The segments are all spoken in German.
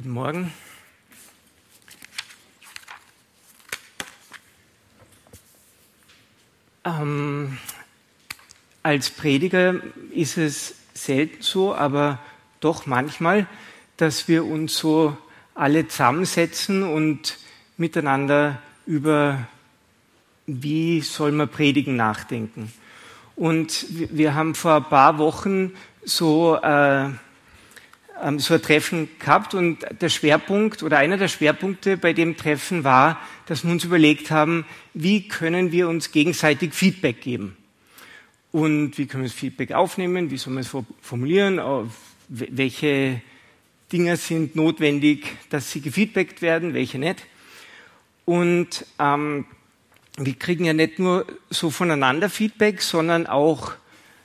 Guten Morgen. Als Prediger ist es selten so, aber doch manchmal, dass wir uns so alle zusammensetzen und miteinander über wie soll man predigen nachdenken. Und wir haben vor ein paar Wochen so ein Treffen gehabt und der Schwerpunkt oder einer der Schwerpunkte bei dem Treffen war, dass wir uns überlegt haben, wie können wir uns gegenseitig Feedback geben und wie können wir das Feedback aufnehmen, wie soll man es formulieren, welche Dinge sind notwendig, dass sie gefeedbackt werden, welche nicht. Und wir kriegen ja nicht nur so voneinander Feedback, sondern auch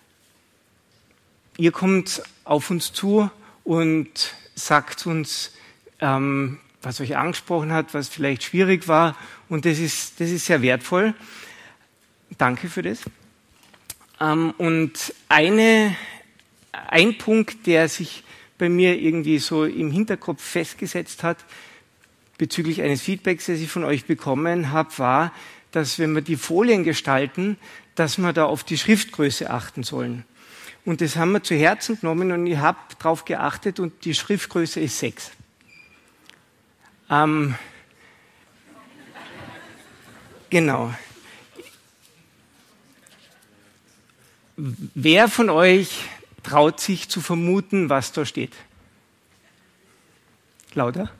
ihr kommt auf uns zu und sagt uns, was euch angesprochen hat, was vielleicht schwierig war. Und das ist sehr wertvoll. Danke für das. Und ein Punkt, der sich bei mir irgendwie so im Hinterkopf festgesetzt hat, bezüglich eines Feedbacks, das ich von euch bekommen habe, war, dass wenn wir die Folien gestalten, dass wir da auf die Schriftgröße achten sollen. Und das haben wir zu Herzen genommen und ich habe darauf geachtet und die Schriftgröße ist 6. Genau. Wer von euch traut sich zu vermuten, was da steht? Lauter?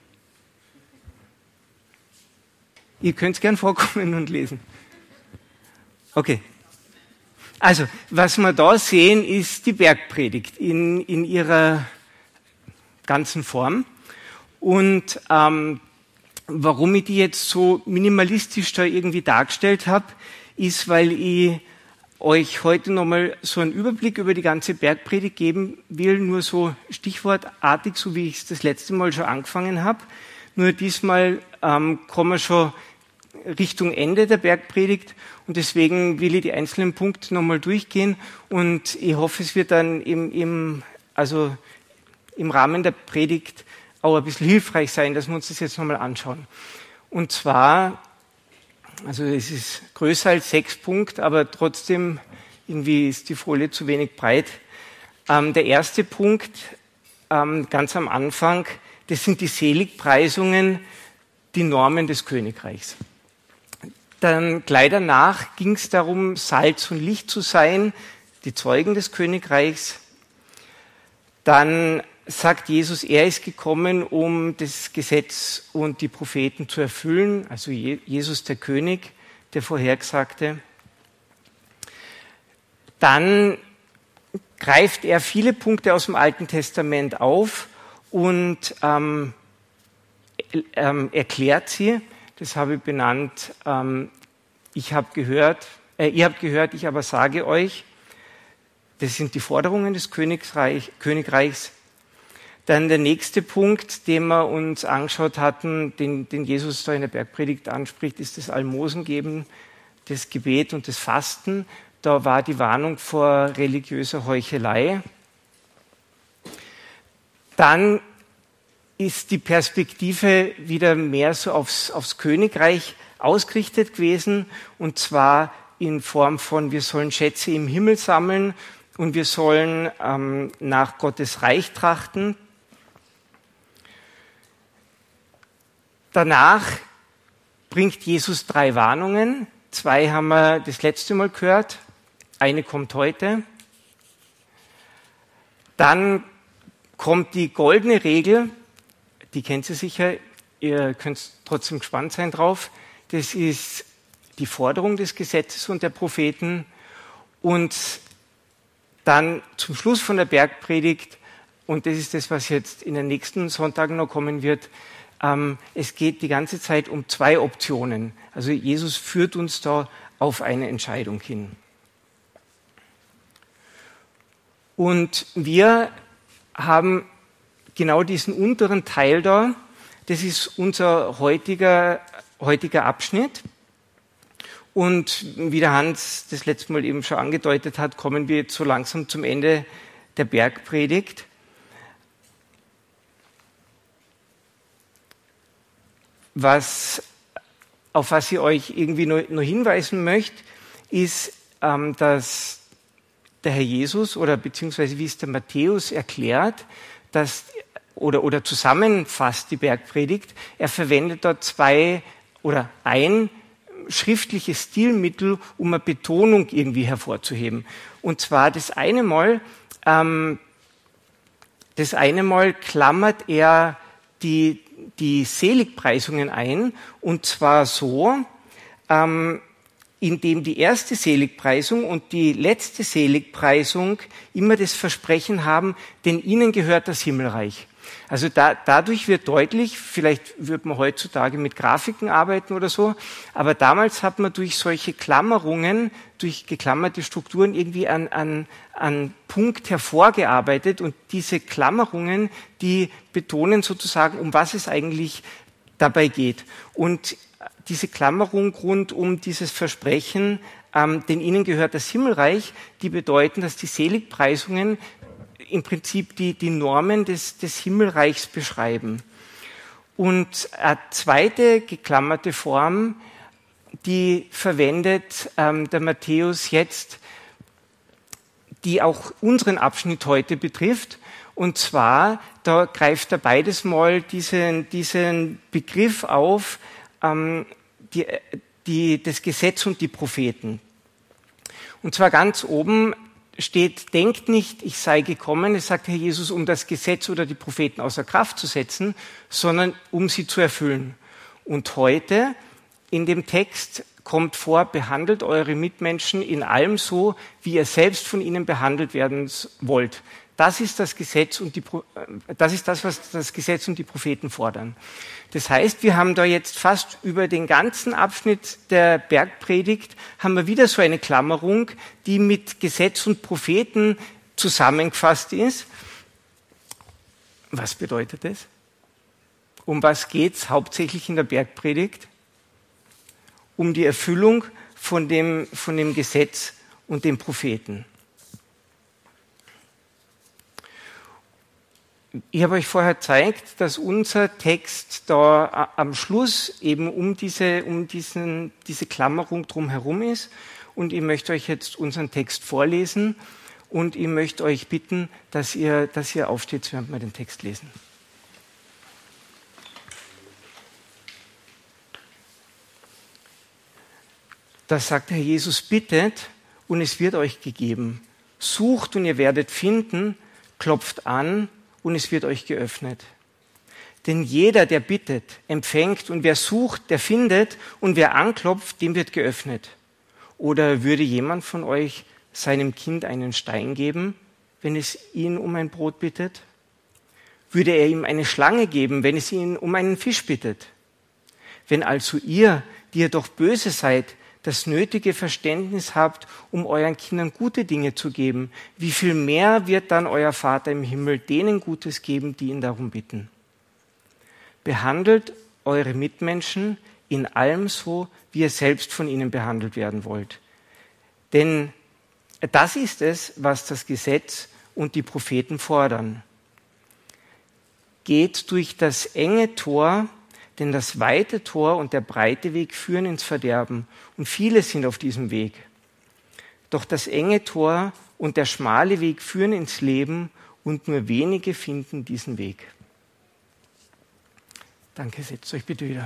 Ihr könnt gern vorkommen und lesen. Okay. Also, was wir da sehen, ist die Bergpredigt in ihrer ganzen Form. Und warum ich die jetzt so minimalistisch da irgendwie dargestellt habe, ist, weil ich euch heute nochmal so einen Überblick über die ganze Bergpredigt geben will, nur so stichwortartig, so wie ich es das letzte Mal schon angefangen habe. Nur diesmal kommen wir schon Richtung Ende der Bergpredigt und deswegen will ich die einzelnen Punkte nochmal durchgehen und ich hoffe, es wird dann im Rahmen der Predigt auch ein bisschen hilfreich sein, dass wir uns das jetzt nochmal anschauen. Und zwar, also es ist größer als 6 Punkte, aber trotzdem irgendwie ist die Folie zu wenig breit. Der erste Punkt, ganz am Anfang, das sind die Seligpreisungen, die Normen des Königreichs. Dann gleich danach ging es darum, Salz und Licht zu sein, die Zeugen des Königreichs. Dann sagt Jesus, er ist gekommen, um das Gesetz und die Propheten zu erfüllen, also Jesus der König, der Vorhergesagte. Dann greift er viele Punkte aus dem Alten Testament auf und erklärt sie. Das habe ich benannt, ihr habt gehört, ich aber sage euch. Das sind die Forderungen des Königreichs. Dann der nächste Punkt, den wir uns angeschaut hatten, den Jesus da in der Bergpredigt anspricht, ist das Almosengeben, das Gebet und das Fasten. Da war die Warnung vor religiöser Heuchelei. Dann ist die Perspektive wieder mehr so aufs Königreich ausgerichtet gewesen, und zwar in Form von, wir sollen Schätze im Himmel sammeln und wir sollen nach Gottes Reich trachten. Danach bringt Jesus 3 Warnungen. 2 haben wir das letzte Mal gehört, eine kommt heute. Dann kommt die goldene Regel, die kennt ihr sicher, ihr könnt trotzdem gespannt sein drauf. Das ist die Forderung des Gesetzes und der Propheten. Und dann zum Schluss von der Bergpredigt, und das ist das, was jetzt in den nächsten Sonntagen noch kommen wird, es geht die ganze Zeit um 2 Optionen. Also Jesus führt uns da auf eine Entscheidung hin. Und wir haben genau diesen unteren Teil da, das ist unser heutiger Abschnitt. Und wie der Hans das letzte Mal eben schon angedeutet hat, kommen wir jetzt so langsam zum Ende der Bergpredigt. auf was ich euch irgendwie nur hinweisen möchte, ist, dass der Herr Jesus oder beziehungsweise wie es der Matthäus erklärt, dass oder zusammenfasst die Bergpredigt, er verwendet dort ein schriftliches Stilmittel, um eine Betonung irgendwie hervorzuheben. Und zwar das eine Mal klammert er die Seligpreisungen ein, und zwar so, indem die erste Seligpreisung und die letzte Seligpreisung immer das Versprechen haben, denn ihnen gehört das Himmelreich. Also dadurch wird deutlich, vielleicht wird man heutzutage mit Grafiken arbeiten oder so, aber damals hat man durch solche Klammerungen, durch geklammerte Strukturen irgendwie an Punkt hervorgearbeitet, und diese Klammerungen, die betonen sozusagen, um was es eigentlich dabei geht. Und diese Klammerung rund um dieses Versprechen, denn ihnen gehört das Himmelreich, die bedeuten, dass die Seligpreisungen im Prinzip die Normen des Himmelreichs beschreiben. Und eine zweite geklammerte Form, die verwendet der Matthäus jetzt, die auch unseren Abschnitt heute betrifft. Und zwar, da greift er beides mal diesen Begriff auf, das Gesetz und die Propheten. Und zwar ganz oben steht, denkt nicht, ich sei gekommen, es sagt Herr Jesus, um das Gesetz oder die Propheten außer Kraft zu setzen, sondern um sie zu erfüllen. Und heute in dem Text kommt vor, behandelt eure Mitmenschen in allem so, wie ihr selbst von ihnen behandelt werden wollt. Das ist das Gesetz und was das Gesetz und die Propheten fordern. Das heißt, wir haben da jetzt fast über den ganzen Abschnitt der Bergpredigt haben wir wieder so eine Klammerung, die mit Gesetz und Propheten zusammengefasst ist. Was bedeutet das? Um was geht's hauptsächlich in der Bergpredigt? Um die Erfüllung von dem Gesetz und den Propheten. Ich habe euch vorher gezeigt, dass unser Text da am Schluss eben um diese Klammerung drumherum ist. Und ich möchte euch jetzt unseren Text vorlesen und ich möchte euch bitten, dass ihr aufsteht, während wir den Text lesen. Da sagt Herr Jesus, bittet und es wird euch gegeben. Sucht und ihr werdet finden, klopft an und es wird euch geöffnet. Denn jeder, der bittet, empfängt, und wer sucht, der findet, und wer anklopft, dem wird geöffnet. Oder würde jemand von euch seinem Kind einen Stein geben, wenn es ihn um ein Brot bittet? Würde er ihm eine Schlange geben, wenn es ihn um einen Fisch bittet? Wenn also ihr, die ihr doch böse seid, das nötige Verständnis habt, um euren Kindern gute Dinge zu geben, wie viel mehr wird dann euer Vater im Himmel denen Gutes geben, die ihn darum bitten? Behandelt eure Mitmenschen in allem so, wie ihr selbst von ihnen behandelt werden wollt. Denn das ist es, was das Gesetz und die Propheten fordern. Geht durch das enge Tor, denn das weite Tor und der breite Weg führen ins Verderben, und viele sind auf diesem Weg. Doch das enge Tor und der schmale Weg führen ins Leben, und nur wenige finden diesen Weg. Danke, setzt euch bitte wieder.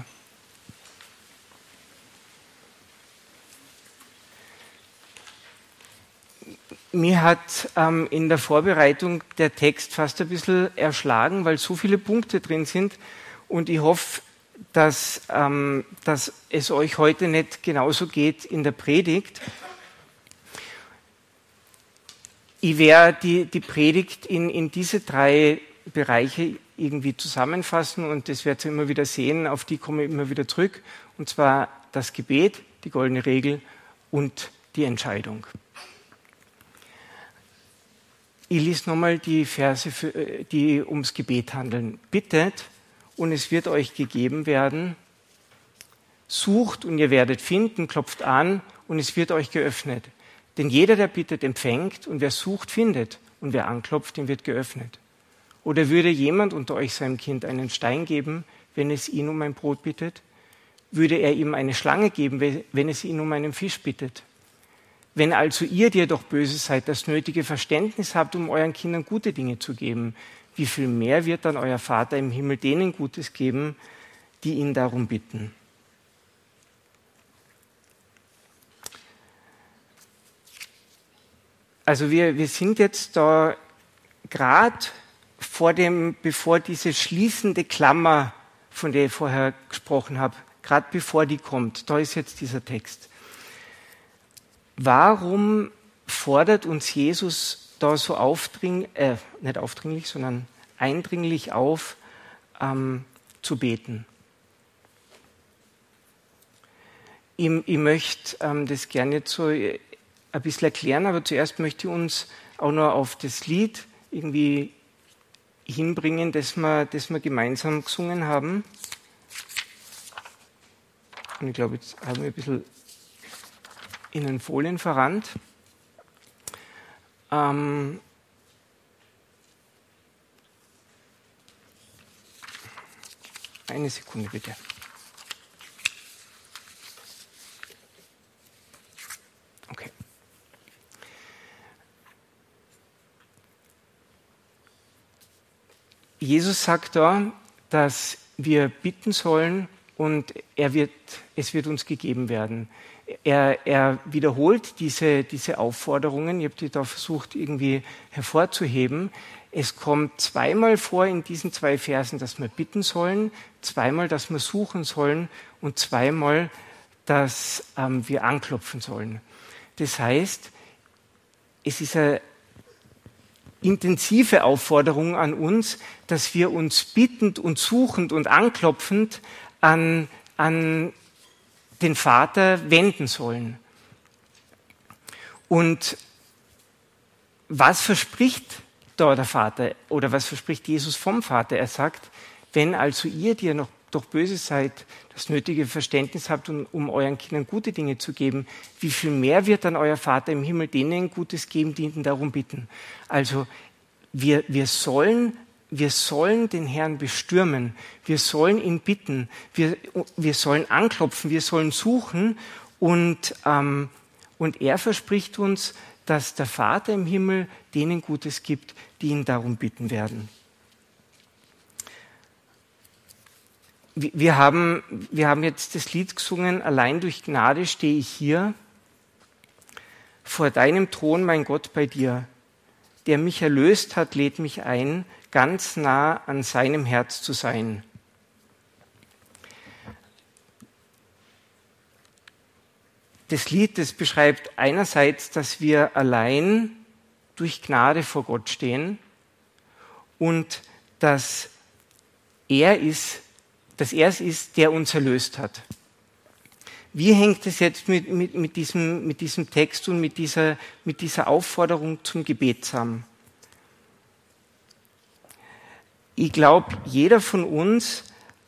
Mir hat in der Vorbereitung der Text fast ein bisschen erschlagen, weil so viele Punkte drin sind, und ich hoffe, dass es euch heute nicht genauso geht in der Predigt. Ich werde die Predigt in diese 3 Bereiche irgendwie zusammenfassen, und das werdet ihr immer wieder sehen, auf die komme ich immer wieder zurück, und zwar das Gebet, die goldene Regel und die Entscheidung. Ich lese nochmal die Verse, die ums Gebet handeln. Bittet, und es wird euch gegeben werden. Sucht und ihr werdet finden, klopft an und es wird euch geöffnet. Denn jeder, der bittet, empfängt, und wer sucht, findet, und wer anklopft, dem wird geöffnet. Oder würde jemand unter euch seinem Kind einen Stein geben, wenn es ihn um ein Brot bittet? würde er ihm eine Schlange geben, wenn es ihn um einen Fisch bittet? Wenn also ihr, die ihr doch böse seid, das nötige Verständnis habt, um euren Kindern gute Dinge zu geben, wie viel mehr wird dann euer Vater im Himmel denen Gutes geben, die ihn darum bitten? Also wir sind jetzt da gerade bevor diese schließende Klammer, von der ich vorher gesprochen habe, gerade bevor die kommt, da ist jetzt dieser Text. Warum fordert uns Jesus da so nicht aufdringlich, sondern eindringlich auf, zu beten? Ich möchte das gerne jetzt so ein bisschen erklären, aber zuerst möchte ich uns auch noch auf das Lied irgendwie hinbringen, das wir gemeinsam gesungen haben. Und ich glaube, jetzt haben wir ein bisschen in den Folien verrannt. Eine Sekunde bitte. Okay. Jesus sagt da, dass wir bitten sollen und es wird uns gegeben werden. Er wiederholt diese Aufforderungen. Ich habe die da versucht, irgendwie hervorzuheben. Es kommt zweimal vor in diesen 2 Versen, dass wir bitten sollen, zweimal, dass wir suchen sollen und zweimal, dass wir anklopfen sollen. Das heißt, es ist eine intensive Aufforderung an uns, dass wir uns bittend und suchend und anklopfend an den Vater wenden sollen. Und was verspricht da der Vater oder was verspricht Jesus vom Vater? Er sagt, wenn also ihr, die ihr noch doch böse seid, das nötige Verständnis habt, um euren Kindern gute Dinge zu geben, wie viel mehr wird dann euer Vater im Himmel denen Gutes geben, die ihn darum bitten? Also wir sollen den Herrn bestürmen, wir sollen ihn bitten, wir sollen anklopfen, wir sollen suchen und er verspricht uns, dass der Vater im Himmel denen Gutes gibt, die ihn darum bitten werden. Wir haben jetzt das Lied gesungen, allein durch Gnade stehe ich hier, vor deinem Thron, mein Gott, bei dir. Der mich erlöst hat, lädt mich ein, ganz nah an seinem Herz zu sein. Das Lied, das beschreibt einerseits, dass wir allein durch Gnade vor Gott stehen und dass er es ist, der uns erlöst hat. Wie hängt es jetzt mit diesem Text und mit dieser Aufforderung zum Gebet zusammen? Ich glaube, jeder von uns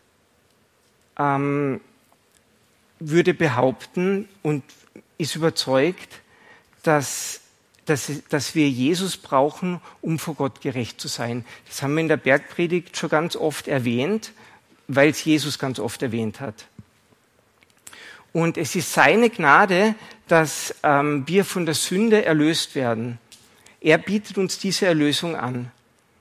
würde behaupten und ist überzeugt, dass wir Jesus brauchen, um vor Gott gerecht zu sein. Das haben wir in der Bergpredigt schon ganz oft erwähnt, weil es Jesus ganz oft erwähnt hat. Und es ist seine Gnade, dass wir von der Sünde erlöst werden. Er bietet uns diese Erlösung an.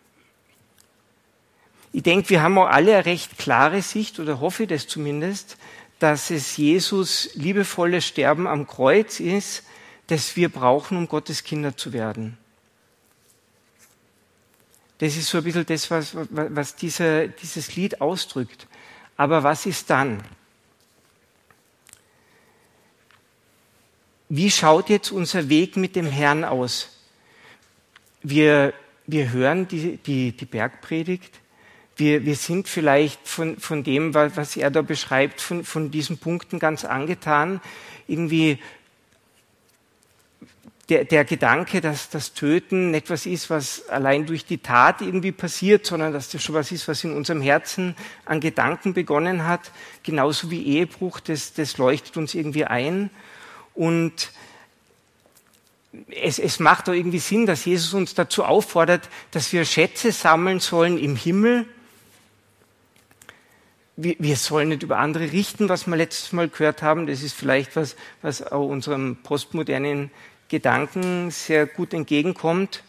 Ich denke, wir haben auch alle eine recht klare Sicht, oder hoffe ich das zumindest, dass es Jesus liebevolles Sterben am Kreuz ist, das wir brauchen, um Gottes Kinder zu werden. Das ist so ein bisschen das, was dieses Lied ausdrückt. Aber was ist dann? Wie schaut jetzt unser Weg mit dem Herrn aus? Wir hören die Bergpredigt. Wir sind vielleicht von dem, was er da beschreibt, von diesen Punkten ganz angetan. Irgendwie der Gedanke, dass das Töten nicht was ist, was allein durch die Tat irgendwie passiert, sondern dass das schon was ist, was in unserem Herzen an Gedanken begonnen hat. Genauso wie Ehebruch, das leuchtet uns irgendwie ein. Und es macht da irgendwie Sinn, dass Jesus uns dazu auffordert, dass wir Schätze sammeln sollen im Himmel, wir sollen nicht über andere richten, was wir letztes Mal gehört haben. Das ist vielleicht was auch unserem postmodernen Gedanken sehr gut entgegenkommt.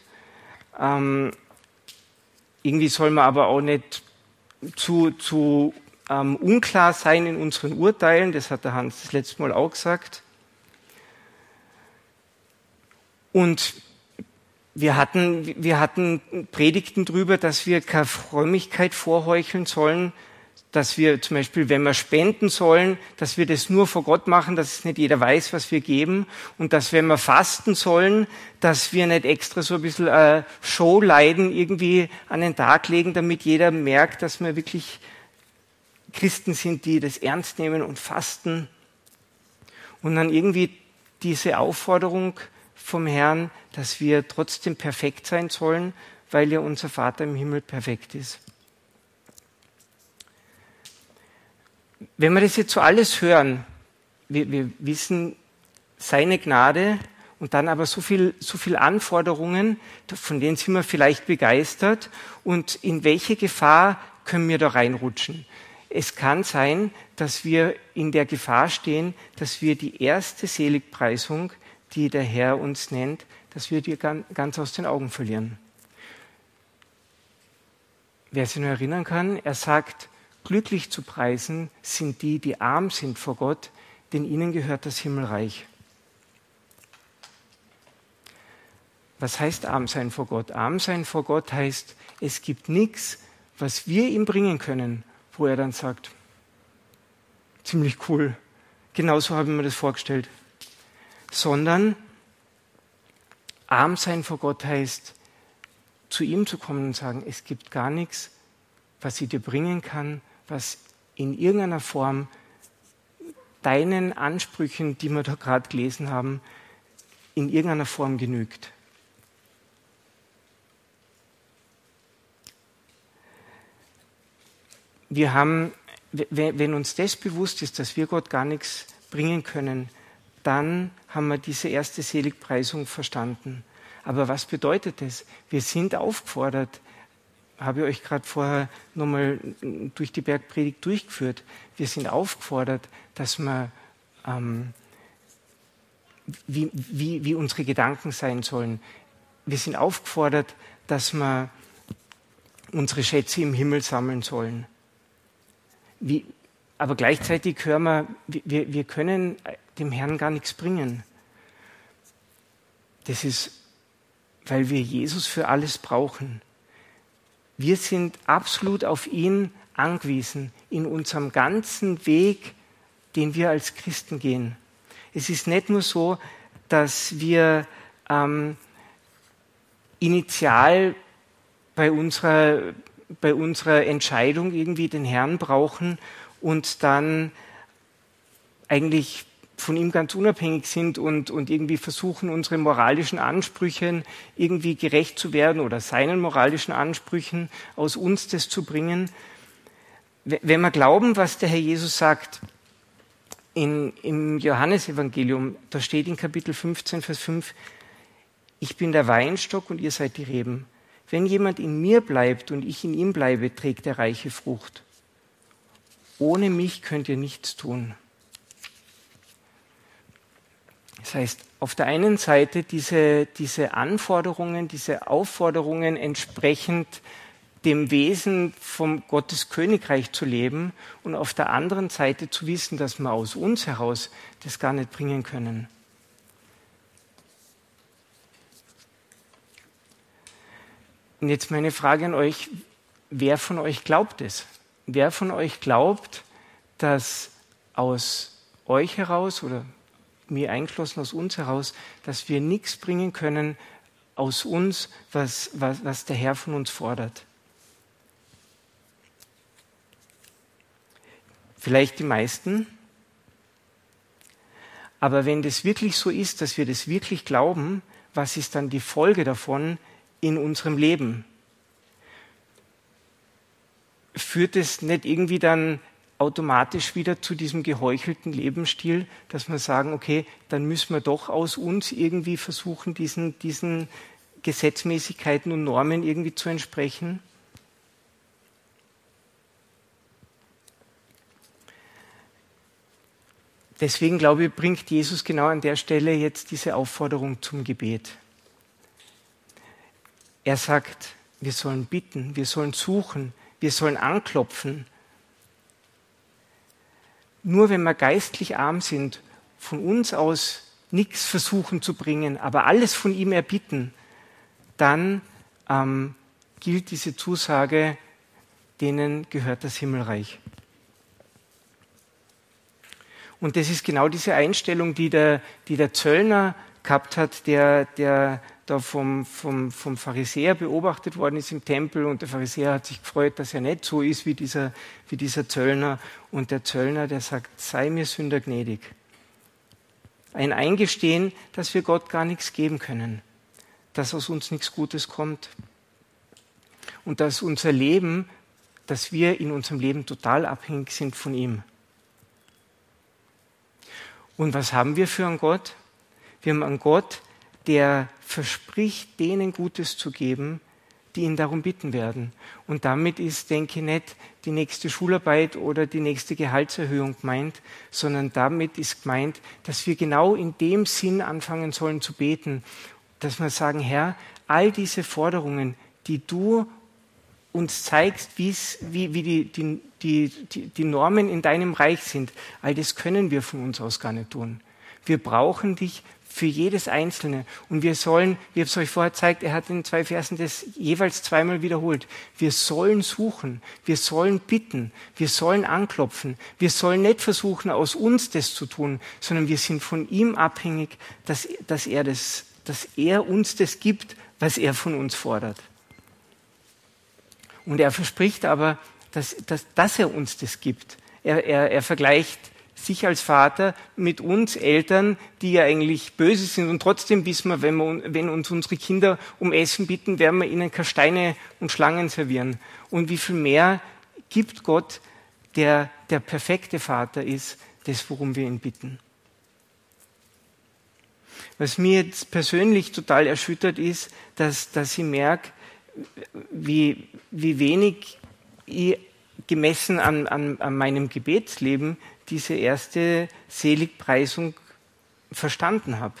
Irgendwie soll man aber auch nicht zu unklar sein in unseren Urteilen. Das hat der Hans das letzte Mal auch gesagt. Und wir hatten Predigten darüber, dass wir keine Frömmigkeit vorheucheln sollen, dass wir zum Beispiel, wenn wir spenden sollen, dass wir das nur vor Gott machen, dass es nicht jeder weiß, was wir geben, und dass, wenn wir fasten sollen, dass wir nicht extra so ein bisschen Showleiden irgendwie an den Tag legen, damit jeder merkt, dass wir wirklich Christen sind, die das ernst nehmen und fasten. Und dann irgendwie diese Aufforderung vom Herrn, dass wir trotzdem perfekt sein sollen, weil ja unser Vater im Himmel perfekt ist. Wenn wir das jetzt so alles hören, wir wissen seine Gnade und dann aber so viel Anforderungen, von denen sind wir vielleicht begeistert, und in welche Gefahr können wir da reinrutschen? Es kann sein, dass wir in der Gefahr stehen, dass wir die erste Seligpreisung, die der Herr uns nennt, dass wir die ganz aus den Augen verlieren. Wer sich noch erinnern kann, er sagt, glücklich zu preisen sind die, die arm sind vor Gott, denn ihnen gehört das Himmelreich. Was heißt arm sein vor Gott? Arm sein vor Gott heißt, es gibt nichts, was wir ihm bringen können, wo er dann sagt, ziemlich cool, genauso habe ich mir das vorgestellt. Sondern arm sein vor Gott heißt, zu ihm zu kommen und sagen, es gibt gar nichts, was ich dir bringen kann, was in irgendeiner Form deinen Ansprüchen, die wir da gerade gelesen haben, in irgendeiner Form genügt. Wir haben, wenn uns das bewusst ist, dass wir Gott gar nichts bringen können, dann haben wir diese erste Seligpreisung verstanden. Aber was bedeutet das? Wir sind aufgefordert, habe ich euch gerade vorher nochmal durch die Bergpredigt durchgeführt. Wir sind aufgefordert, dass wir, wie unsere Gedanken sein sollen. Wir sind aufgefordert, dass wir unsere Schätze im Himmel sammeln sollen. Aber gleichzeitig hören wir können dem Herrn gar nichts bringen. Das ist, weil wir Jesus für alles brauchen. Wir sind absolut auf ihn angewiesen in unserem ganzen Weg, den wir als Christen gehen. Es ist nicht nur so, dass wir initial bei unserer Entscheidung irgendwie den Herrn brauchen und dann eigentlich von ihm ganz unabhängig sind und irgendwie versuchen, unseren moralischen Ansprüchen irgendwie gerecht zu werden oder seinen moralischen Ansprüchen aus uns das zu bringen. Wenn wir glauben, was der Herr Jesus sagt, im Johannesevangelium, da steht in Kapitel 15, Vers 5, ich bin der Weinstock und ihr seid die Reben. Wenn jemand in mir bleibt und ich in ihm bleibe, trägt er reiche Frucht. Ohne mich könnt ihr nichts tun. Das heißt, auf der einen Seite diese Anforderungen, diese Aufforderungen entsprechend dem Wesen vom Gottes Königreich zu leben und auf der anderen Seite zu wissen, dass wir aus uns heraus das gar nicht bringen können. Und jetzt meine Frage an euch, wer von euch glaubt es? Wer von euch glaubt, dass aus euch heraus oder mir eingeschlossen aus uns heraus, dass wir nichts bringen können aus uns, was der Herr von uns fordert? Vielleicht die meisten. Aber wenn das wirklich so ist, dass wir das wirklich glauben, was ist dann die Folge davon in unserem Leben? Führt es nicht irgendwie dann automatisch wieder zu diesem geheuchelten Lebensstil, dass wir sagen, okay, dann müssen wir doch aus uns irgendwie versuchen, diesen Gesetzmäßigkeiten und Normen irgendwie zu entsprechen? deswegen glaube ich, bringt Jesus genau an der Stelle jetzt diese Aufforderung zum Gebet. Er sagt, wir sollen bitten, wir sollen suchen, wir sollen anklopfen. Nur wenn wir geistlich arm sind, von uns aus nichts versuchen zu bringen, aber alles von ihm erbitten, dann gilt diese Zusage, denen gehört das Himmelreich. Und das ist genau diese Einstellung, die der Zöllner gehabt hat, der da vom Pharisäer beobachtet worden ist im Tempel, und der Pharisäer hat sich gefreut, dass er nicht so ist wie dieser Zöllner. Und der Zöllner, der sagt, sei mir Sünder gnädig. Ein Eingestehen, dass wir Gott gar nichts geben können, dass aus uns nichts Gutes kommt und dass unser Leben, dass wir in unserem Leben total abhängig sind von ihm. Und was haben wir für einen Gott? Wir haben einen Gott, der verspricht, denen Gutes zu geben, die ihn darum bitten werden. Und damit ist, denke ich, nicht die nächste Schularbeit oder die nächste Gehaltserhöhung gemeint, sondern damit ist gemeint, dass wir genau in dem Sinn anfangen sollen zu beten, dass wir sagen, Herr, all diese Forderungen, die du uns zeigst, wie die Normen in deinem Reich sind, all das können wir von uns aus gar nicht tun. Wir brauchen dich für jedes Einzelne. Und wir sollen, wie ich es euch vorher gezeigt, er hat in 2 Versen das jeweils zweimal wiederholt. Wir sollen suchen, wir sollen bitten, wir sollen anklopfen. Wir sollen nicht versuchen, aus uns das zu tun, sondern wir sind von ihm abhängig, dass er uns das gibt, was er von uns fordert. Und er verspricht aber, dass er uns das gibt. Er vergleicht sich als Vater mit uns Eltern, die ja eigentlich böse sind, und trotzdem wissen wir, wenn uns unsere Kinder um Essen bitten, werden wir ihnen keine Steine und Schlangen servieren. Und wie viel mehr gibt Gott, der perfekte Vater ist, das, worum wir ihn bitten. Was mir jetzt persönlich total erschüttert ist, dass ich merke, wie wenig ich gemessen an meinem Gebetsleben diese erste Seligpreisung verstanden habe.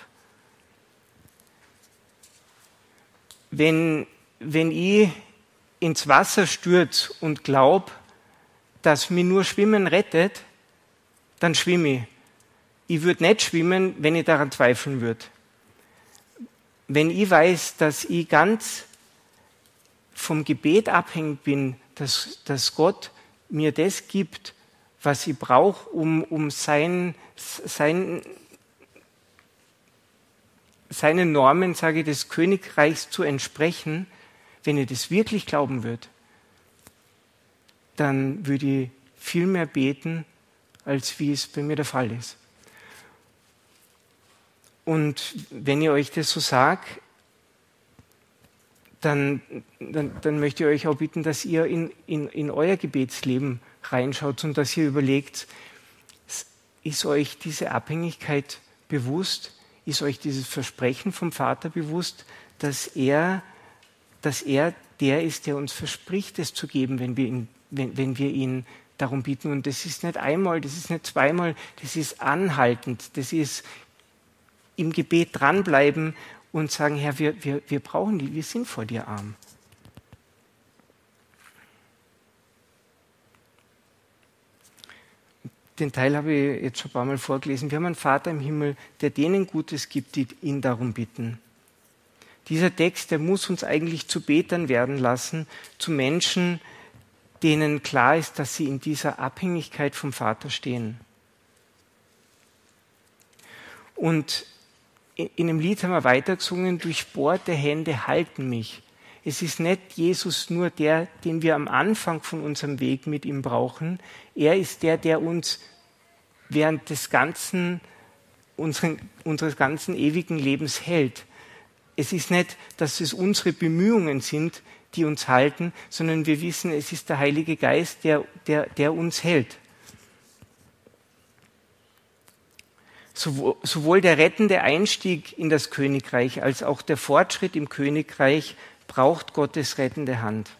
Wenn ich ins Wasser stürze und glaube, dass mich nur Schwimmen rettet, dann schwimme ich. Ich würde nicht schwimmen, wenn ich daran zweifeln würde. Wenn ich weiß, dass ich ganz vom Gebet abhängig bin, dass Gott mir das gibt, was ich brauche, um seinen Normen, sage ich, des Königreichs zu entsprechen, wenn ich das wirklich glauben würde, dann würde ich viel mehr beten, als wie es bei mir der Fall ist. Und wenn ich euch das so sage, dann möchte ich euch auch bitten, dass ihr in euer Gebetsleben reinschaut und dass ihr überlegt, ist euch diese Abhängigkeit bewusst? Ist euch dieses Versprechen vom Vater bewusst, dass er der ist, der uns verspricht, es zu geben, wenn wir ihn darum bitten? Und das ist nicht einmal, das ist nicht zweimal, das ist anhaltend, das ist im Gebet dranbleiben und sagen, Herr, wir brauchen die, wir sind vor dir arm. Den Teil habe ich jetzt schon ein paar Mal vorgelesen. Wir haben einen Vater im Himmel, der denen Gutes gibt, die ihn darum bitten. Dieser Text, der muss uns eigentlich zu Betern werden lassen, zu Menschen, denen klar ist, dass sie in dieser Abhängigkeit vom Vater stehen. Und in dem Lied haben wir weitergesungen, durchbohrte Hände halten mich. Es ist nicht Jesus nur der, den wir am Anfang von unserem Weg mit ihm brauchen. Er ist der uns während des unseres ganzen ewigen Lebens hält. Es ist nicht, dass es unsere Bemühungen sind, die uns halten, sondern wir wissen, es ist der Heilige Geist, der uns hält. Sowohl der rettende Einstieg in das Königreich als auch der Fortschritt im Königreich braucht Gottes rettende Hand.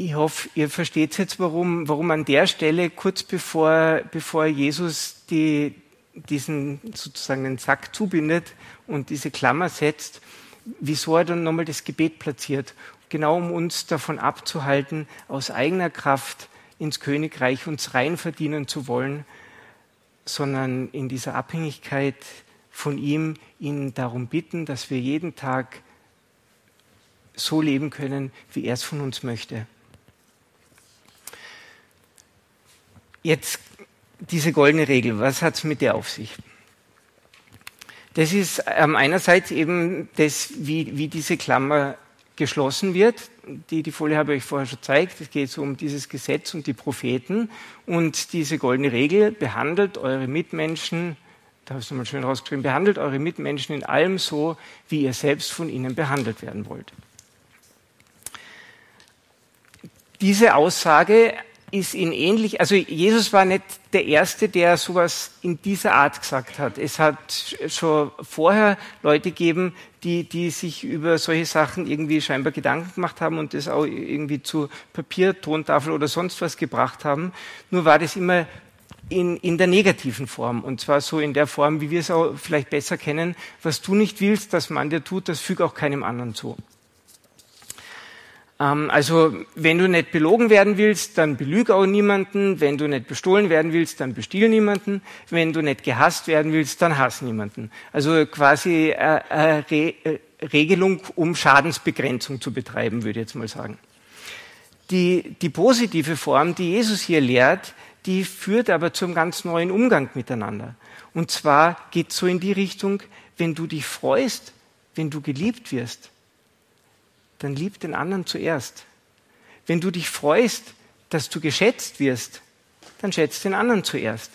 Ich hoffe, ihr versteht jetzt, warum an der Stelle, kurz bevor Jesus diesen sozusagen den Sack zubindet und diese Klammer setzt, wieso er dann nochmal das Gebet platziert. Genau um uns davon abzuhalten, aus eigener Kraft ins Königreich uns rein verdienen zu wollen, sondern in dieser Abhängigkeit von ihm, ihn darum bitten, dass wir jeden Tag so leben können, wie er es von uns möchte. Jetzt diese goldene Regel, was hat es mit der auf sich? Das ist einerseits eben das, wie diese Klammer geschlossen wird. Die Folie habe ich euch vorher schon gezeigt. Es geht so um dieses Gesetz und die Propheten. Und diese goldene Regel behandelt eure Mitmenschen, da habe ich es nochmal schön rausgeschrieben, behandelt eure Mitmenschen in allem so, wie ihr selbst von ihnen behandelt werden wollt. Diese Aussage ist also Jesus war nicht der Erste, der sowas in dieser Art gesagt hat. Es hat schon vorher Leute gegeben, die sich über solche Sachen irgendwie scheinbar Gedanken gemacht haben und das auch irgendwie zu Papier, Tontafel oder sonst was gebracht haben. Nur war das immer in der negativen Form, und zwar so in der Form, wie wir es auch vielleicht besser kennen: Was du nicht willst, dass man dir tut, das füg auch keinem anderen zu. Also wenn du nicht belogen werden willst, dann belüg auch niemanden. Wenn du nicht bestohlen werden willst, dann bestiehl niemanden. Wenn du nicht gehasst werden willst, dann hass niemanden. Also quasi eine Regelung, um Schadensbegrenzung zu betreiben, würde ich jetzt mal sagen. Die positive Form, die Jesus hier lehrt, die führt aber zum ganz neuen Umgang miteinander. Und zwar geht es so in die Richtung: Wenn du dich freust, wenn du geliebt wirst, dann lieb den anderen zuerst. Wenn du dich freust, dass du geschätzt wirst, dann schätzt den anderen zuerst.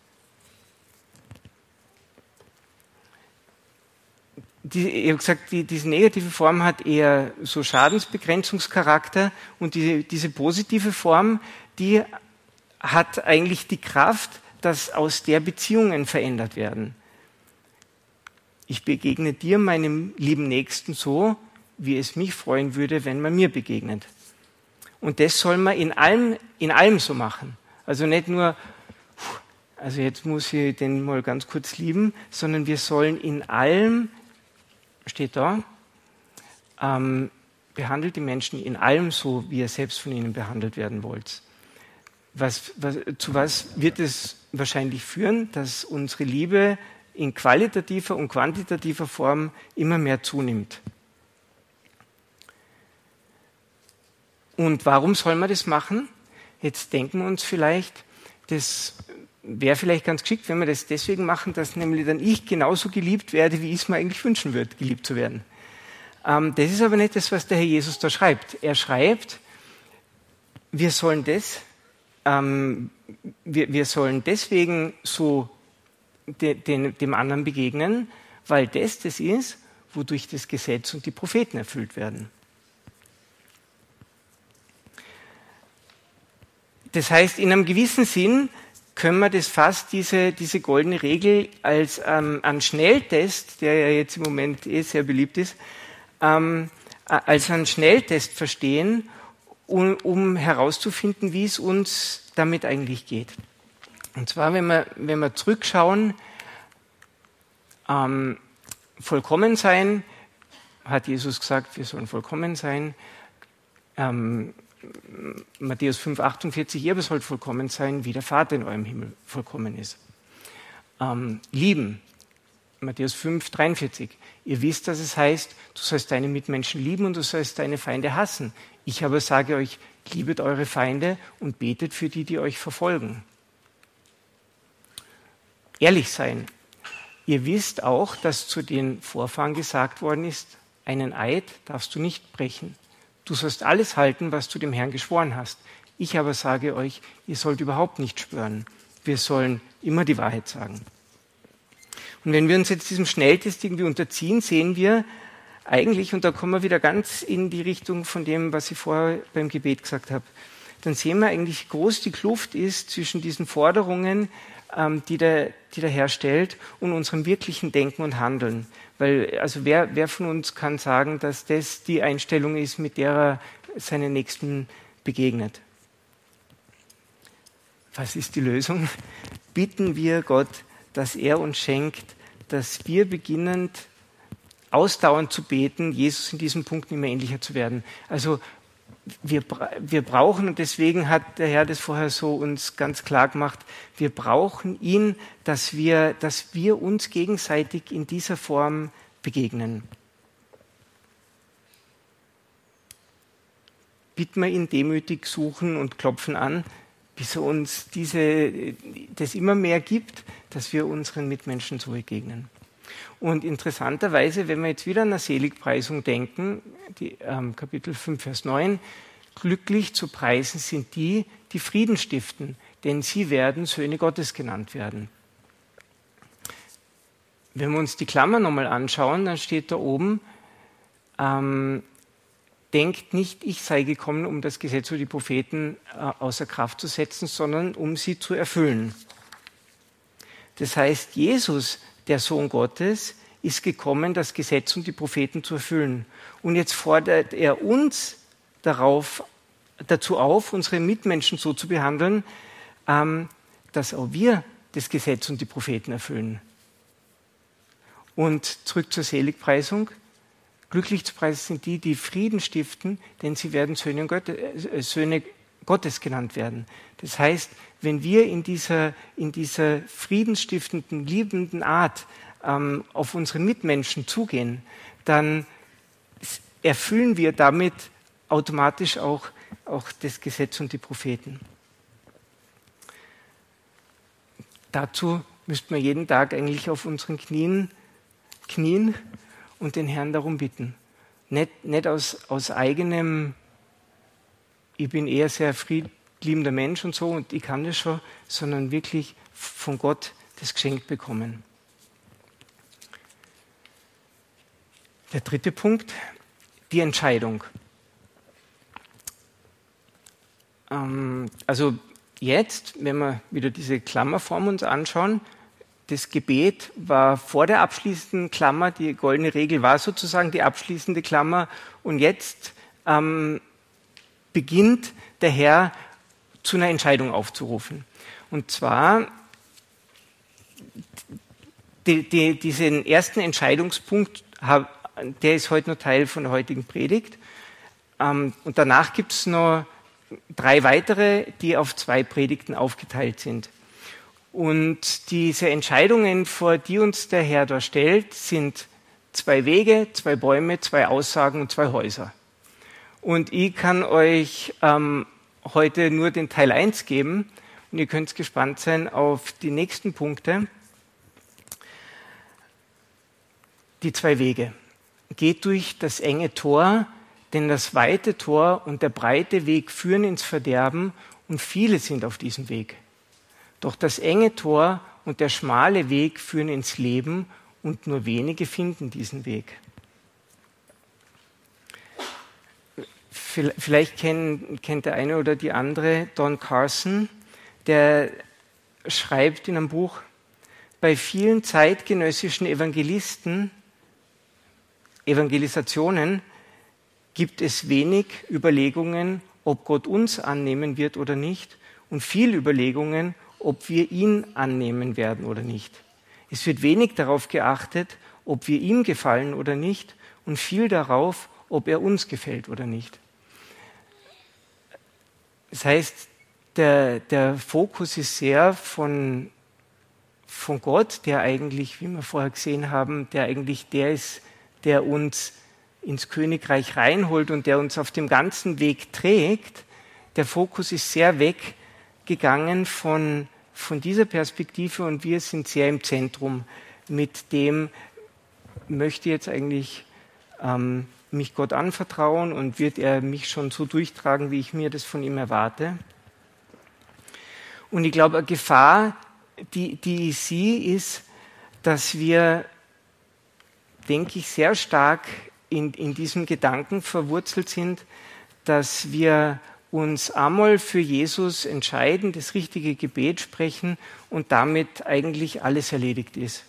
Ich habe gesagt, diese negative Form hat eher so Schadensbegrenzungscharakter, und diese positive Form, die hat eigentlich die Kraft, dass aus der Beziehungen verändert werden. Ich begegne dir, meinem lieben Nächsten, so, wie es mich freuen würde, wenn man mir begegnet. Und das soll man in allem so machen. Also nicht nur, also jetzt muss ich den mal ganz kurz lieben, sondern wir sollen in allem, steht da, behandelt die Menschen in allem so, wie ihr selbst von ihnen behandelt werden wollt. Zu was wird es wahrscheinlich führen? Dass unsere Liebe in qualitativer und quantitativer Form immer mehr zunimmt. Und warum soll man das machen? Jetzt denken wir uns vielleicht, das wäre vielleicht ganz geschickt, wenn wir das deswegen machen, dass nämlich dann ich genauso geliebt werde, wie ich es mir eigentlich wünschen würde, geliebt zu werden. Das ist aber nicht das, was der Herr Jesus da schreibt. Er schreibt, wir sollen deswegen so dem anderen begegnen, weil das ist, wodurch das Gesetz und die Propheten erfüllt werden. Das heißt, in einem gewissen Sinn können wir das fast, diese goldene Regel, als einen Schnelltest, der ja jetzt im Moment sehr beliebt ist, als einen Schnelltest verstehen, um herauszufinden, wie es uns damit eigentlich geht. Und zwar, wenn wir zurückschauen, vollkommen sein, hat Jesus gesagt, wir sollen vollkommen sein. Matthäus 5,48, ihr aber sollt vollkommen sein, wie der Vater in eurem Himmel vollkommen ist. Lieben, Matthäus 5,43, ihr wisst, dass es heißt, du sollst deine Mitmenschen lieben und du sollst deine Feinde hassen. Ich aber sage euch, liebet eure Feinde und betet für die, die euch verfolgen. Ehrlich sein. Ihr wisst auch, dass zu den Vorfahren gesagt worden ist, einen Eid darfst du nicht brechen. Du sollst alles halten, was du dem Herrn geschworen hast. Ich aber sage euch, ihr sollt überhaupt nicht schwören. Wir sollen immer die Wahrheit sagen. Und wenn wir uns jetzt diesem Schnelltest irgendwie unterziehen, sehen wir eigentlich, und da kommen wir wieder ganz in die Richtung von dem, was ich vorher beim Gebet gesagt habe, dann sehen wir eigentlich, wie groß die Kluft ist zwischen diesen Forderungen, die der Herr stellt, und unserem wirklichen Denken und Handeln. Weil, also wer von uns kann sagen, dass das die Einstellung ist, mit der er seinen Nächsten begegnet. Was ist die Lösung? Bitten wir Gott, dass er uns schenkt, dass wir beginnend ausdauernd zu beten, Jesus in diesem Punkt nicht mehr ähnlicher zu werden. Also wir brauchen, und deswegen hat der Herr das vorher so uns ganz klar gemacht, wir brauchen ihn, dass wir uns gegenseitig in dieser Form begegnen. Bitten wir ihn demütig, suchen und klopfen an, bis er uns das immer mehr gibt, dass wir unseren Mitmenschen so begegnen. Und interessanterweise, wenn wir jetzt wieder an eine Seligpreisung denken, Kapitel 5, Vers 9, glücklich zu preisen sind die, die Frieden stiften, denn sie werden Söhne Gottes genannt werden. Wenn wir uns die Klammer nochmal anschauen, dann steht da oben, denkt nicht, ich sei gekommen, um das Gesetz oder die Propheten außer Kraft zu setzen, sondern um sie zu erfüllen. Das heißt, Jesus, der Sohn Gottes, ist gekommen, das Gesetz und die Propheten zu erfüllen. Und jetzt fordert er uns dazu auf, unsere Mitmenschen so zu behandeln, dass auch wir das Gesetz und die Propheten erfüllen. Und zurück zur Seligpreisung. Glücklich zu preisen sind die, die Frieden stiften, denn sie werden Söhne Gottes genannt werden. Das heißt, wenn wir in dieser friedensstiftenden, liebenden Art auf unsere Mitmenschen zugehen, dann erfüllen wir damit automatisch auch das Gesetz und die Propheten. Dazu müssten wir jeden Tag eigentlich auf unseren Knien und den Herrn darum bitten. Nicht aus eigenem, ich bin eher sehr friedliebender Mensch und so und ich kann das schon, sondern wirklich von Gott das geschenkt bekommen. Der dritte Punkt, die Entscheidung. Also jetzt, wenn wir wieder diese Klammerform uns anschauen, das Gebet war vor der abschließenden Klammer, die goldene Regel war sozusagen die abschließende Klammer und jetzt beginnt der Herr zu einer Entscheidung aufzurufen. Und zwar diesen ersten Entscheidungspunkt, der ist heute noch Teil von der heutigen Predigt. Und danach gibt es noch 3 weitere, die auf 2 Predigten aufgeteilt sind. Und diese Entscheidungen, vor die uns der Herr da stellt, sind 2 Wege, 2 Bäume, 2 Aussagen und 2 Häuser. Und ich kann euch heute nur den Teil 1 geben und ihr könnt gespannt sein auf die nächsten Punkte. Die 2 Wege. Geht durch das enge Tor, denn das weite Tor und der breite Weg führen ins Verderben und viele sind auf diesem Weg. Doch das enge Tor und der schmale Weg führen ins Leben und nur wenige finden diesen Weg. Vielleicht kennt der eine oder die andere Don Carson, der schreibt in einem Buch, bei vielen zeitgenössischen Evangelisationen gibt es wenig Überlegungen, ob Gott uns annehmen wird oder nicht und viel Überlegungen, ob wir ihn annehmen werden oder nicht. Es wird wenig darauf geachtet, ob wir ihm gefallen oder nicht und viel darauf, ob er uns gefällt oder nicht. Das heißt, der Fokus ist sehr von Gott, der eigentlich, wie wir vorher gesehen haben, der eigentlich der ist, der uns ins Königreich reinholt und der uns auf dem ganzen Weg trägt. Der Fokus ist sehr weggegangen von dieser Perspektive und wir sind sehr im Zentrum. Mit dem möchte ich jetzt eigentlich mich Gott anvertrauen und wird er mich schon so durchtragen, wie ich mir das von ihm erwarte. Und ich glaube, eine Gefahr, die ich sehe, ist, dass wir, denke ich, sehr stark in diesem Gedanken verwurzelt sind, dass wir uns einmal für Jesus entscheiden, das richtige Gebet sprechen und damit eigentlich alles erledigt ist.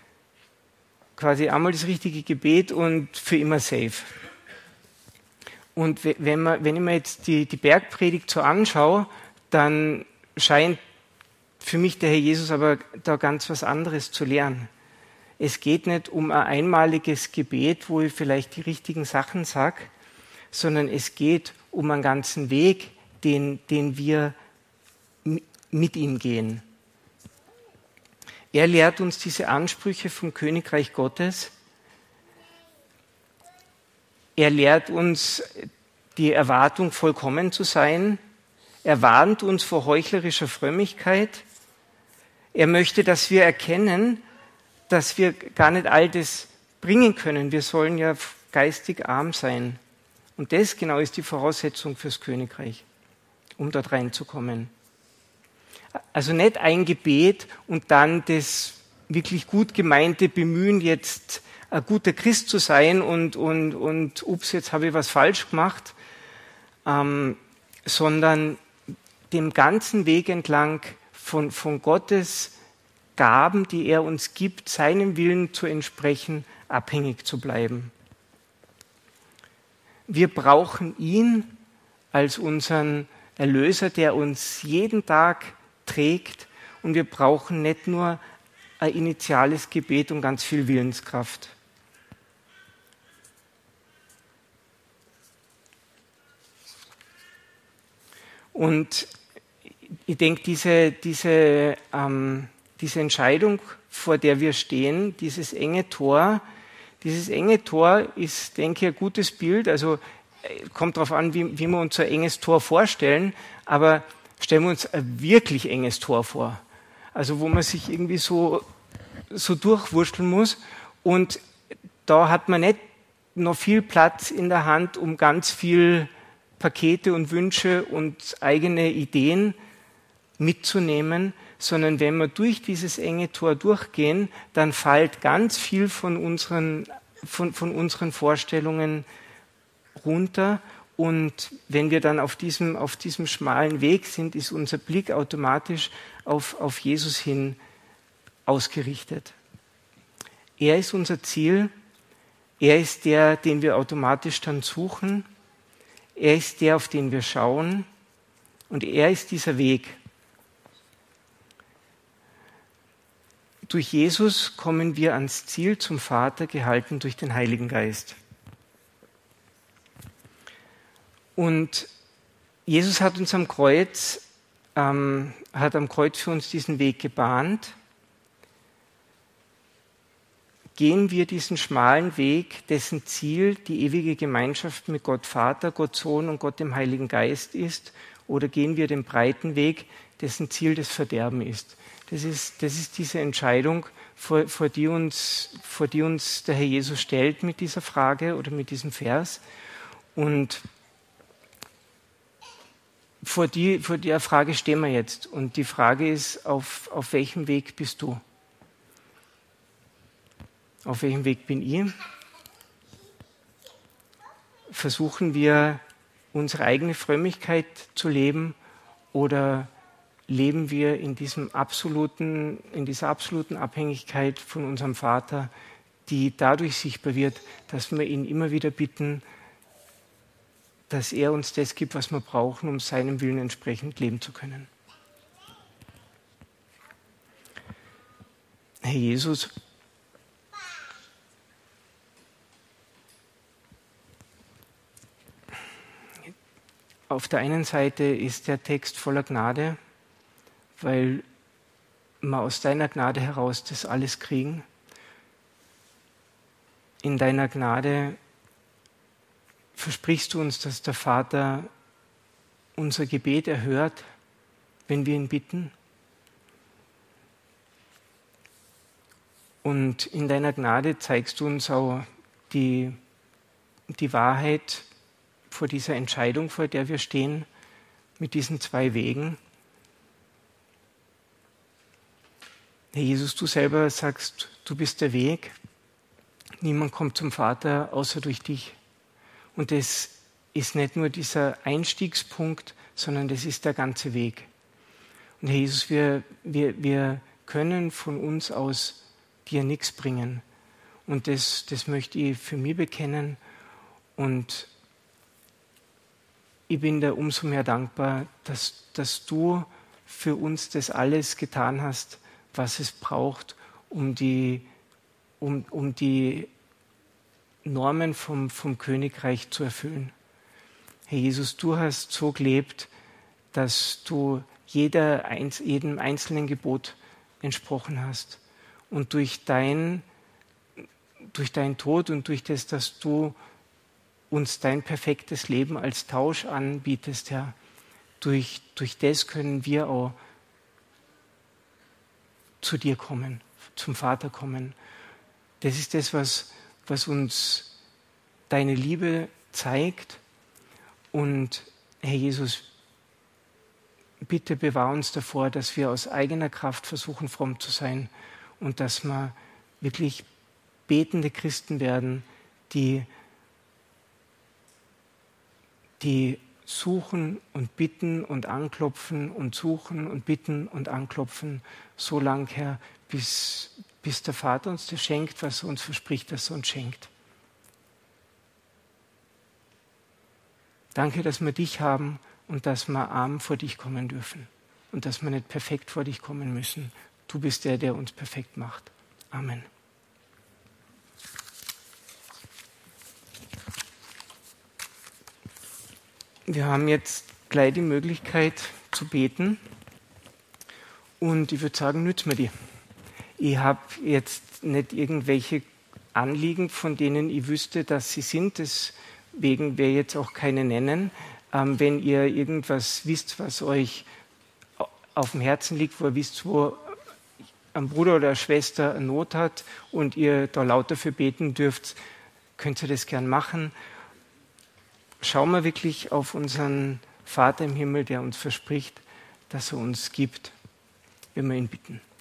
Quasi einmal das richtige Gebet und für immer safe. Und wenn ich mir jetzt die Bergpredigt so anschaue, dann scheint für mich der Herr Jesus aber da ganz was anderes zu lehren. Es geht nicht um ein einmaliges Gebet, wo ich vielleicht die richtigen Sachen sage, sondern es geht um einen ganzen Weg, den wir mit ihm gehen. Er lehrt uns diese Ansprüche vom Königreich Gottes. Er lehrt uns die Erwartung, vollkommen zu sein. Er warnt uns vor heuchlerischer Frömmigkeit. Er möchte, dass wir erkennen, dass wir gar nicht all das bringen können. Wir sollen ja geistig arm sein. Und das genau ist die Voraussetzung fürs Königreich, um dort reinzukommen. Also nicht ein Gebet und dann das wirklich gut gemeinte Bemühen, jetzt ein guter Christ zu sein und ups, jetzt habe ich was falsch gemacht, sondern dem ganzen Weg entlang von Gottes Gaben, die er uns gibt, seinem Willen zu entsprechen, abhängig zu bleiben. Wir brauchen ihn als unseren Erlöser, der uns jeden Tag trägt, und wir brauchen nicht nur ein initiales Gebet und ganz viel Willenskraft. Und ich denke, diese Entscheidung, vor der wir stehen, dieses enge Tor ist, denke ich, ein gutes Bild. Also kommt darauf an, wie wir uns ein enges Tor vorstellen, aber stellen wir uns ein wirklich enges Tor vor. Also wo man sich irgendwie so durchwurschteln muss, und da hat man nicht noch viel Platz in der Hand, um ganz viel Pakete und Wünsche und eigene Ideen mitzunehmen, sondern wenn wir durch dieses enge Tor durchgehen, dann fällt ganz viel von unseren Vorstellungen runter, und wenn wir dann auf diesem schmalen Weg sind, ist unser Blick automatisch auf Jesus hin ausgerichtet. Er ist unser Ziel, er ist der, den wir automatisch dann suchen, er ist der, auf den wir schauen, und er ist dieser Weg. Durch Jesus kommen wir ans Ziel zum Vater, gehalten durch den Heiligen Geist. Und Jesus hat uns am Kreuz für uns diesen Weg gebahnt. Gehen wir diesen schmalen Weg, dessen Ziel die ewige Gemeinschaft mit Gott Vater, Gott Sohn und Gott dem Heiligen Geist ist, oder gehen wir den breiten Weg, dessen Ziel das Verderben ist? Das ist diese Entscheidung, vor die uns der Herr Jesus stellt mit dieser Frage oder mit diesem Vers. Und vor der Frage stehen wir jetzt. Und die Frage ist, auf welchem Weg bist du? Auf welchem Weg bin ich? Versuchen wir, unsere eigene Frömmigkeit zu leben, oder leben wir in dieser absoluten Abhängigkeit von unserem Vater, die dadurch sichtbar wird, dass wir ihn immer wieder bitten, dass er uns das gibt, was wir brauchen, um seinem Willen entsprechend leben zu können. Herr Jesus, auf der einen Seite ist der Text voller Gnade, weil wir aus deiner Gnade heraus das alles kriegen. In deiner Gnade versprichst du uns, dass der Vater unser Gebet erhört, wenn wir ihn bitten. Und in deiner Gnade zeigst du uns auch die Wahrheit vor dieser Entscheidung, vor der wir stehen, mit diesen zwei Wegen. Herr Jesus, du selber sagst, du bist der Weg. Niemand kommt zum Vater außer durch dich. Und das ist nicht nur dieser Einstiegspunkt, sondern das ist der ganze Weg. Und Herr Jesus, wir können von uns aus dir nichts bringen. Und das möchte ich für mich bekennen. Und ich bin dir umso mehr dankbar, dass du für uns das alles getan hast, was es braucht, um die Normen vom Königreich zu erfüllen. Herr Jesus, du hast so gelebt, dass du jedem einzelnen Gebot entsprochen hast. Und durch deinen Tod und durch das, dass du uns dein perfektes Leben als Tausch anbietest, Herr, durch das können wir auch zu dir kommen, zum Vater kommen. Das ist das, was uns deine Liebe zeigt. Und Herr Jesus, bitte bewahr uns davor, dass wir aus eigener Kraft versuchen, fromm zu sein und dass wir wirklich betende Christen werden, die suchen und bitten und anklopfen und suchen und bitten und anklopfen, so lang, Herr, bis der Vater uns das schenkt, was er uns verspricht, dass er uns schenkt. Danke, dass wir dich haben und dass wir arm vor dich kommen dürfen und dass wir nicht perfekt vor dich kommen müssen. Du bist der uns perfekt macht. Amen. Wir haben jetzt gleich die Möglichkeit zu beten und ich würde sagen, nützt mir die. Ich habe jetzt nicht irgendwelche Anliegen, von denen ich wüsste, dass sie sind, deswegen werde ich jetzt auch keine nennen. Wenn ihr irgendwas wisst, was euch auf dem Herzen liegt, wo ihr wisst, wo ein Bruder oder eine Schwester eine Not hat und ihr da laut dafür beten dürft, könnt ihr das gern machen. Schauen wir wirklich auf unseren Vater im Himmel, der uns verspricht, dass er uns gibt, wenn wir ihn bitten.